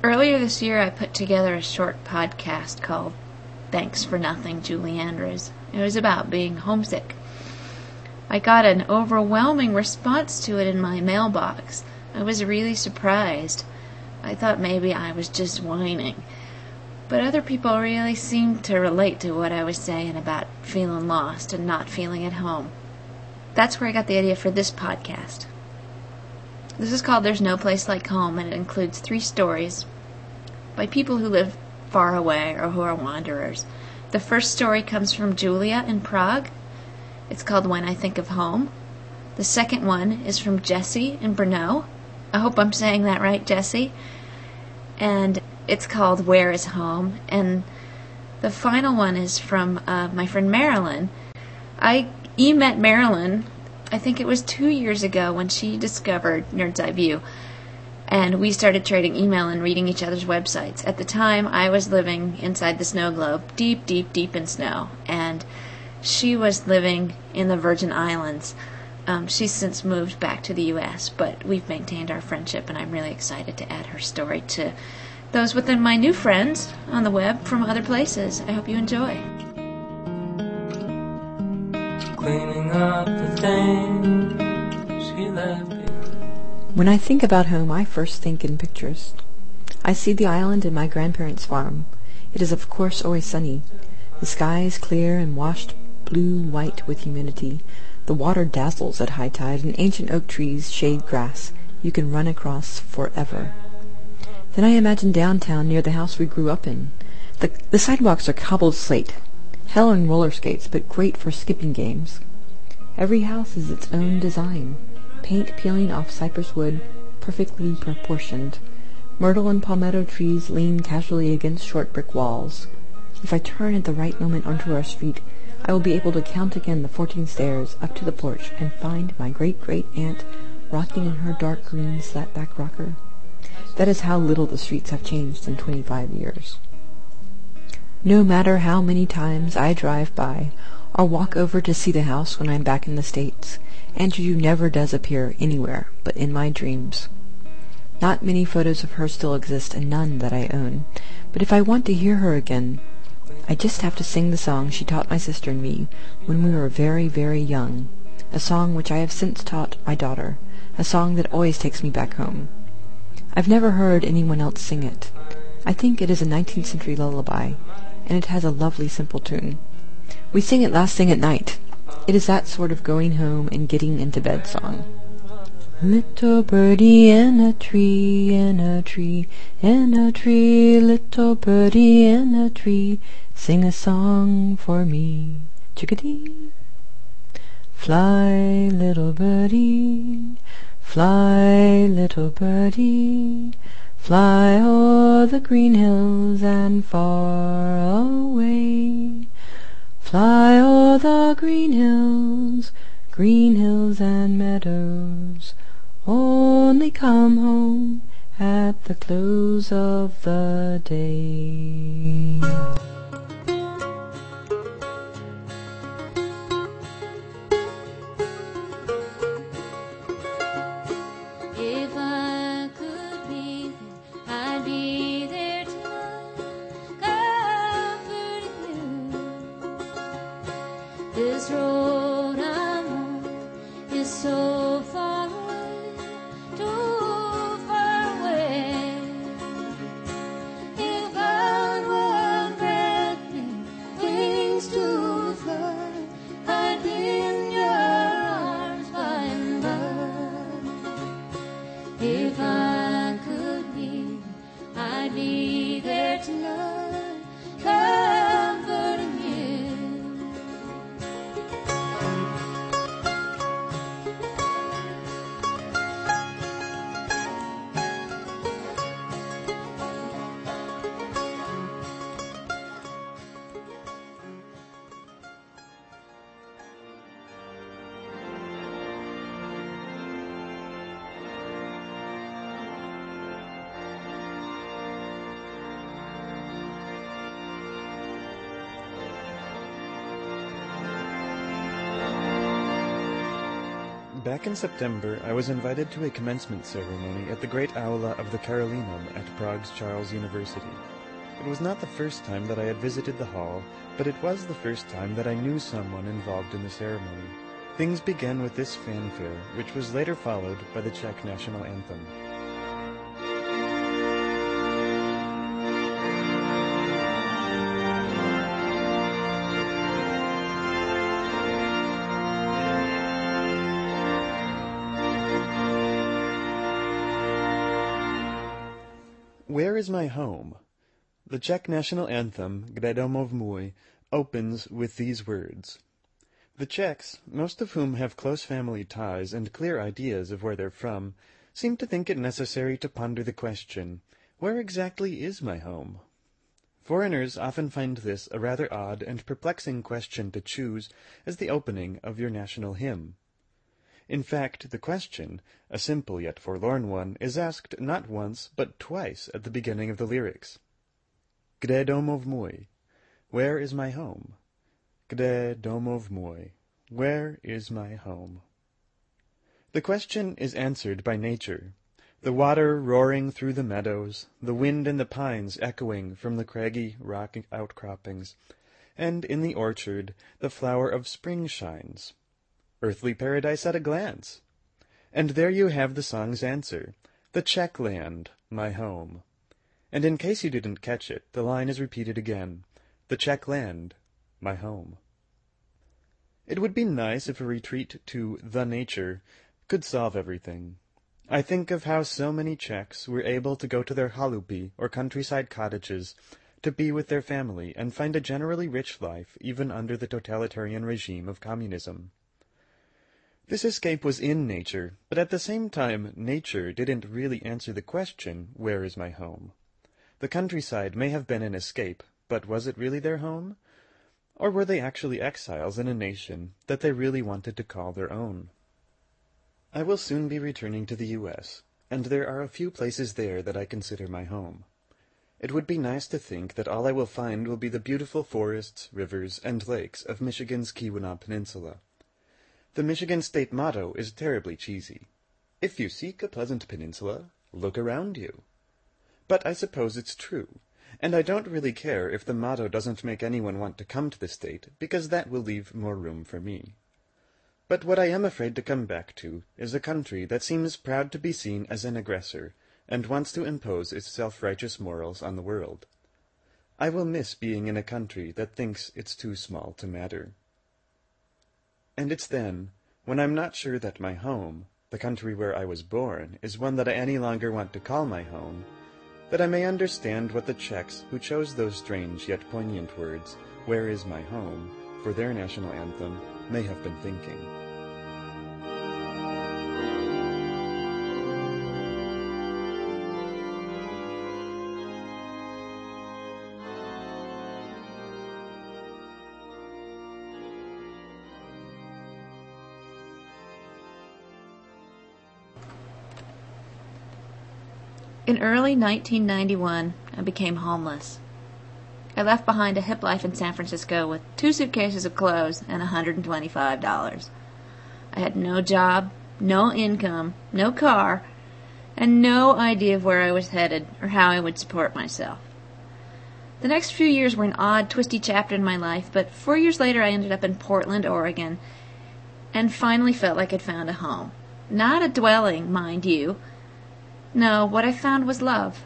Earlier this year, I put together a short podcast called Thanks for Nothing, Julie Andrews. It was about being homesick. I got an overwhelming response to it in my mailbox. I was really surprised. I thought maybe I was just whining. But other people really seemed to relate to what I was saying about feeling lost and not feeling at home. That's where I got the idea for this podcast. This is called There's No Place Like Home, and it includes 3 stories by people who live far away or who are wanderers. The first story comes from Julia in Prague. It's called When I Think of Home. The second one is from Jessie in Brno. I hope I'm saying that right, Jessie. And it's called Where is Home? And the final one is from my friend Marilyn. I met Marilyn, I think it was 2 years ago when she discovered Nerd's Eye View. And we started trading email and reading each other's websites. At the time, I was living inside the snow globe, deep, deep, deep in snow. And she was living in the Virgin Islands. She's since moved back to the U.S., but we've maintained our friendship, and I'm really excited to add her story to those within my new friends on the web from other places. I hope you enjoy. Cleaning up the things he left behind. When I think about home, I first think in pictures. I see the island and my grandparents' farm. It is of course always sunny. The sky is clear and washed blue-white with humidity. The water dazzles at high tide, and ancient oak trees shade grass you can run across forever. Then I imagine downtown near the house we grew up in. The sidewalks are cobbled slate. Hell on roller skates, but great for skipping games. Every house is its own design. Paint peeling off cypress wood, perfectly proportioned. Myrtle and palmetto trees lean casually against short brick walls. If I turn at the right moment onto our street, I will be able to count again the 14 stairs up to the porch and find my great-great-aunt rocking in her dark green slat-back rocker. That is how little the streets have changed in 25 years. No matter how many times I drive by or walk over to see the house when I'm back in the States, Andrew never does appear anywhere but in my dreams. Not many photos of her still exist, and none that I own, but if I want to hear her again, I just have to sing the song she taught my sister and me when we were very, very young, a song which I have since taught my daughter, a song that always takes me back home. I've never heard anyone else sing it. I think it is a 19th century lullaby, and it has a lovely simple tune. We sing it last thing at night. It is that sort of going home and getting into bed song. Little birdie in a tree, in a tree, in a tree, little birdie in a tree, sing a song for me. Chickadee. Fly, little birdie, fly, little birdie, fly o'er the green hills and far away. Fly o'er the green hills and meadows, only come home at the close of the day. If I could be there, I'd be there tonight, comforting you. This road I'm on is so far away, too far away. If God were great Back in September, I was invited to a commencement ceremony at the great aula of the Karolinum at Prague's Charles University. It was not the first time that I had visited the hall, but it was the first time that I knew someone involved in the ceremony. Things began with this fanfare, which was later followed by the Czech national anthem. Where is my home? The Czech national anthem, Kde domov můj, opens with these words. The Czechs, most of whom have close family ties and clear ideas of where they're from, seem to think it necessary to ponder the question, where exactly is my home? Foreigners often find this a rather odd and perplexing question to choose as the opening of your national hymn. In fact, the question, a simple yet forlorn one, is asked not once but twice at the beginning of the lyrics. Kde domov můj? Where is my home? Kde domov můj? Where is my home? The question is answered by nature, the water roaring through the meadows, the wind in the pines echoing from the craggy rock outcroppings, and in the orchard the flower of spring shines. Earthly paradise at a glance. And there you have the song's answer, the Czech land, my home. And in case you didn't catch it, the line is repeated again, the Czech land, my home. It would be nice if a retreat to the nature could solve everything. I think of how so many Czechs were able to go to their chalupy or countryside cottages to be with their family and find a generally rich life even under the totalitarian regime of communism. This escape was in nature, but at the same time nature didn't really answer the question, where is my home? The countryside may have been an escape, but was it really their home? Or were they actually exiles in a nation that they really wanted to call their own? I will soon be returning to the U.S., and there are a few places there that I consider my home. It would be nice to think that all I will find will be the beautiful forests, rivers, and lakes of Michigan's Keweenaw Peninsula. The Michigan state motto is terribly cheesy. If you seek a pleasant peninsula, look around you. But I suppose it's true, and I don't really care if the motto doesn't make anyone want to come to the state, because that will leave more room for me. But what I am afraid to come back to is a country that seems proud to be seen as an aggressor, and wants to impose its self-righteous morals on the world. I will miss being in a country that thinks it's too small to matter. And it's then, when I'm not sure that my home, the country where I was born, is one that I any longer want to call my home, that I may understand what the Czechs who chose those strange yet poignant words, "Where is my home?" for their national anthem, may have been thinking. In early 1991, I became homeless. I left behind a hip life in San Francisco with 2 suitcases of clothes and $125. I had no job, no income, no car, and no idea of where I was headed or how I would support myself. The next few years were an odd, twisty chapter in my life, but 4 years later I ended up in Portland, Oregon, and finally felt like I'd found a home. Not a dwelling, mind you. No, what I found was love.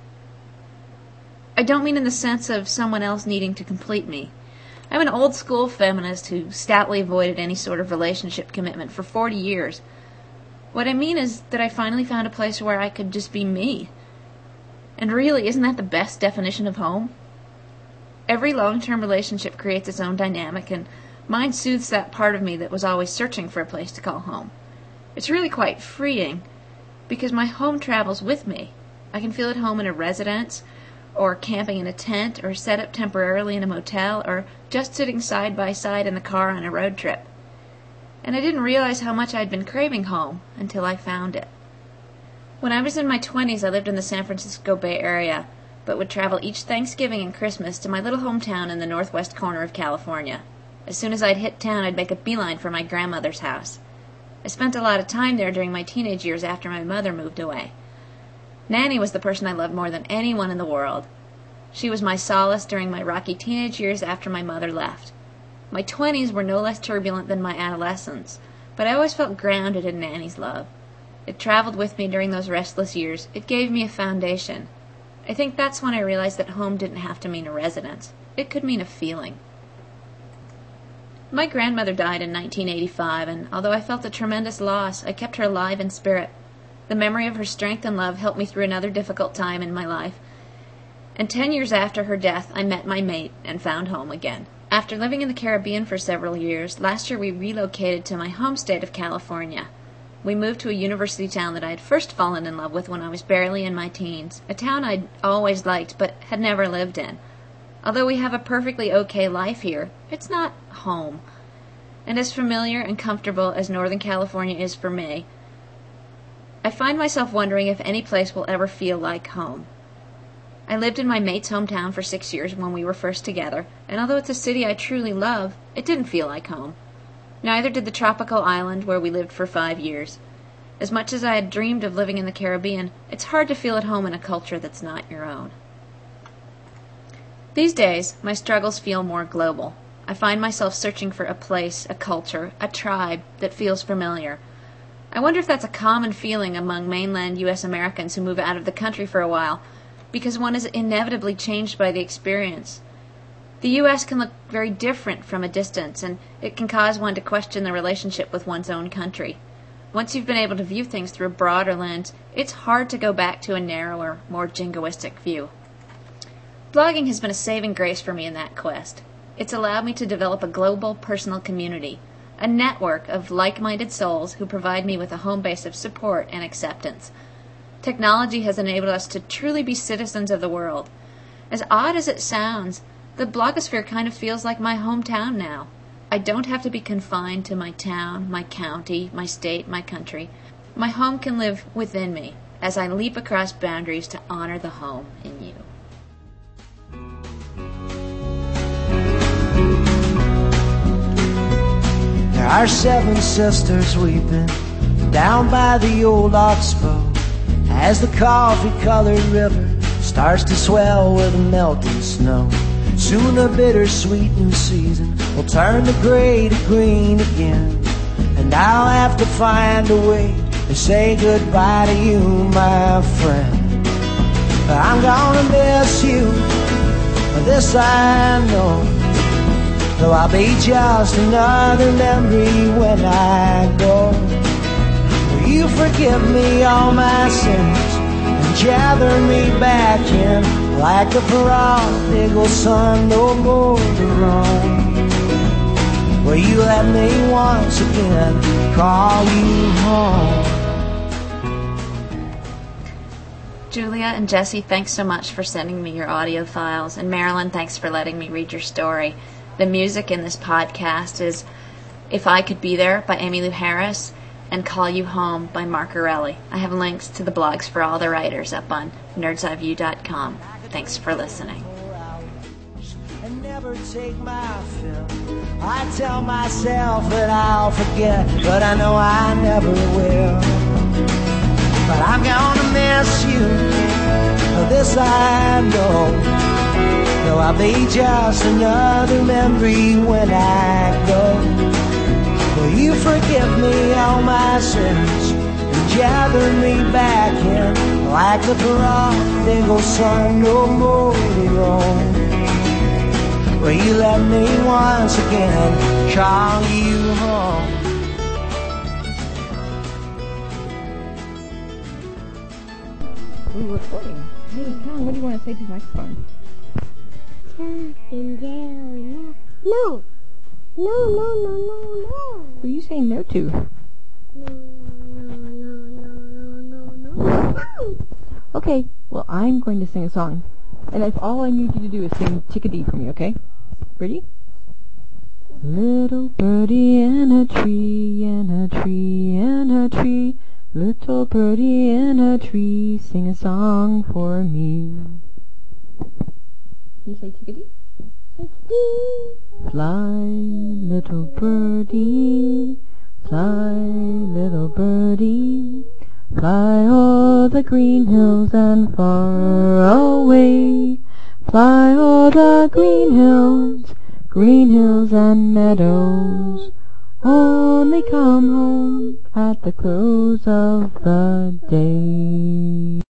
I don't mean in the sense of someone else needing to complete me. I'm an old-school feminist who stoutly avoided any sort of relationship commitment for 40 years. What I mean is that I finally found a place where I could just be me. And really, isn't that the best definition of home? Every long-term relationship creates its own dynamic, and mine soothes that part of me that was always searching for a place to call home. It's really quite freeing, because my home travels with me. I can feel at home in a residence, or camping in a tent, or set up temporarily in a motel, or just sitting side by side in the car on a road trip. And I didn't realize how much I'd been craving home until I found it. When I was in my 20s, I lived in the San Francisco Bay Area, but would travel each Thanksgiving and Christmas to my little hometown in the northwest corner of California. As soon as I'd hit town, I'd make a beeline for my grandmother's house. I spent a lot of time there during my teenage years after my mother moved away. Nanny was the person I loved more than anyone in the world. She was my solace during my rocky teenage years after my mother left. My 20s were no less turbulent than my adolescence, but I always felt grounded in Nanny's love. It traveled with me during those restless years. It gave me a foundation. I think that's when I realized that home didn't have to mean a residence. It could mean a feeling. My grandmother died in 1985, and although I felt a tremendous loss, I kept her alive in spirit. The memory of her strength and love helped me through another difficult time in my life. And 10 years after her death, I met my mate and found home again. After living in the Caribbean for several years, last year we relocated to my home state of California. We moved to a university town that I had first fallen in love with when I was barely in my teens, a town I'd always liked but had never lived in. Although we have a perfectly okay life here, it's not home. And as familiar and comfortable as Northern California is for me, I find myself wondering if any place will ever feel like home. I lived in my mate's hometown for 6 years when we were first together, and although it's a city I truly love, it didn't feel like home. Neither did the tropical island where we lived for 5 years. As much as I had dreamed of living in the Caribbean, it's hard to feel at home in a culture that's not your own. These days, my struggles feel more global. I find myself searching for a place, a culture, a tribe that feels familiar. I wonder if that's a common feeling among mainland U.S. Americans who move out of the country for a while, because one is inevitably changed by the experience. The U.S. can look very different from a distance, and it can cause one to question the relationship with one's own country. Once you've been able to view things through a broader lens, it's hard to go back to a narrower, more jingoistic view. Blogging has been a saving grace for me in that quest. It's allowed me to develop a global personal community, a network of like-minded souls who provide me with a home base of support and acceptance. Technology has enabled us to truly be citizens of the world. As odd as it sounds, the blogosphere kind of feels like my hometown now. I don't have to be confined to my town, my county, my state, my country. My home can live within me as I leap across boundaries to honor the home in you. There are 7 sisters weeping down by the old oxbow as the coffee-colored river starts to swell with melting snow. Soon the bittersweetened season will turn the gray to green again, and I'll have to find a way to say goodbye to you, my friend. But I'm gonna miss you, this I know. Though I'll be just another memory when I go. Will you forgive me all my sins and gather me back in like the prodigal son, no more to roam? Will you let me once again call you home? Julia and Jesse, thanks so much for sending me your audio files. And Marilyn, thanks for letting me read your story. The music in this podcast is If I Could Be There by Emmylou Harris and Call You Home by Mark Arelli. I have links to the blogs for all the writers up on nerdseyeView.com. Thanks for listening. And never take my fill. I tell myself that I'll forget, but I know I never will. But I'm gonna miss you, this I know. Though I'll be just another memory when I go. Will you forgive me all my sins and gather me back in like the prodigal son, no more to roam? Will you let me once again call you home? We're recording. Hey, Colin, what do you want to say to the microphone? No. Who are you saying no to? No. Okay, well, I'm going to sing a song. And if all I need you to do is sing Chickadee for me, okay? Ready? Little birdie in a tree, in a tree, in a tree. Little birdie in a tree, sing a song for me. Can you say chickadee? Fly, little birdie, Fly, little birdie, fly o'er the green hills and far away. Fly o'er the green hills and meadows. Only come home at the close of the day.